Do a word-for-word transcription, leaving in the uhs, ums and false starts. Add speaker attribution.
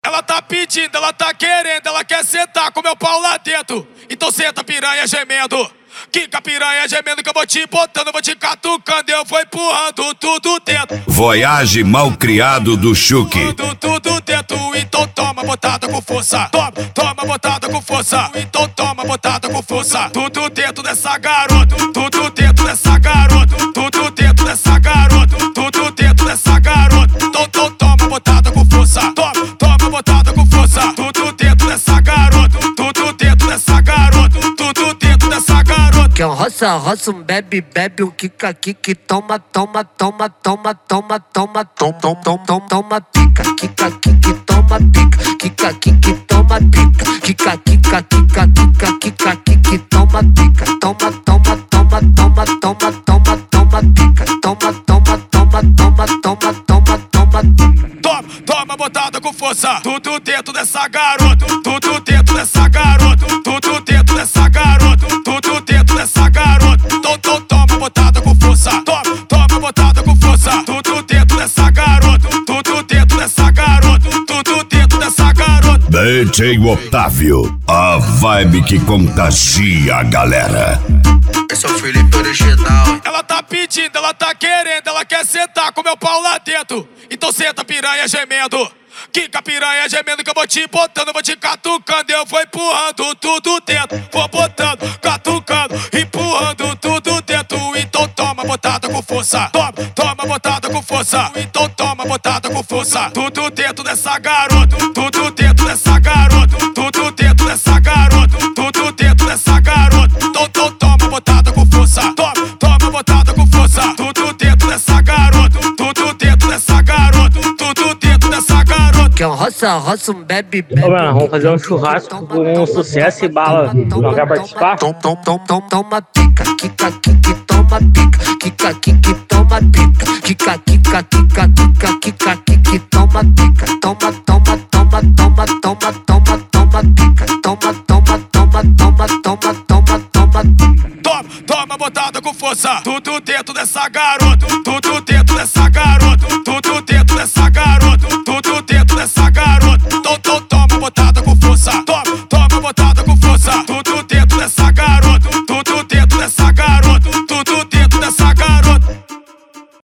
Speaker 1: Ela tá pedindo, ela tá querendo, ela quer sentar com meu pau lá dentro. Então senta piranha gemendo. Quica piranha gemendo que eu vou te botando, eu vou te catucando, eu vou empurrando tudo dentro.
Speaker 2: Voyage malcriado do Chuque.
Speaker 1: Tudo, tudo dentro, então toma botada com força. Toma, toma botada com força. Então toma botada com força. Tudo dentro dessa garota, tudo dentro dessa garota, tudo dentro dessa garota, tudo dentro dessa garota. Então, então toma botada com força. Toma, toma botada com força. Tudo dentro dessa garota, tudo dentro dessa garota, tudo dentro dessa garota.
Speaker 3: Que um roça, roça, um bebe, bebe, um quica, quica, toma, toma, toma, toma, toma, toma, tom, tom, tom, tom, toma, pica, quica, quica, toma, pica, quica, quica, toma, pica, quica, quica, quica, quica, quica, quica, toma, pica, toma, toma, toma, toma, toma, toma, toma, pica, toma, toma, toma, toma, toma, toma, toma,
Speaker 1: toma, toma botada com força. Tudo dentro dessa garota, tudo dentro dessa garota, tudo dentro dessa garota, tudo dentro dessa garota. Então, então toma botada com força. Toma, toma botada com força. Tudo dentro dessa garota, tudo dentro dessa garota, tudo dentro dessa garota.
Speaker 2: D J Otávio, a vibe que contagia a galera.
Speaker 4: Esse é o Felipe original.
Speaker 1: Ela tá pedindo, ela tá querendo, ela quer sentar com meu pau lá dentro. Então senta piranha gemendo. Quica piranha gemendo que eu vou te botando, eu vou te catucando, eu vou empurrando tudo dentro. Vou botando, catucando, empurrando tudo dentro. Então toma botada com força. Toma, toma botada com força. Então toma botada com força. Tudo dentro dessa garota, tudo dentro dessa garota, tudo dentro dessa garota, tudo dentro dessa garota. Então, então toma botada com força. Toma, toma botada com força. Tudo dentro dessa garota, tudo dentro dessa garota, tudo dentro dessa garota.
Speaker 3: que um roça, roça, um bebe, bebe.
Speaker 5: Ô, mano, vamos fazer um churrasco com um sucesso e bala. Não quer participar?
Speaker 3: Toma, toma, toma, toma, pica, quica, quica, toma, pica, quica, quica, toma, pica, quica, quica, quica, quica, quica, quica, toma, pica, toma, toma, toma, toma, toma, toma, toma, pica, toma, toma, toma, toma, toma, toma, toma.
Speaker 1: Toma, toma botada com força. Tudo dentro dessa garota, tudo dentro dessa garota, tudo dentro dessa garota, tudo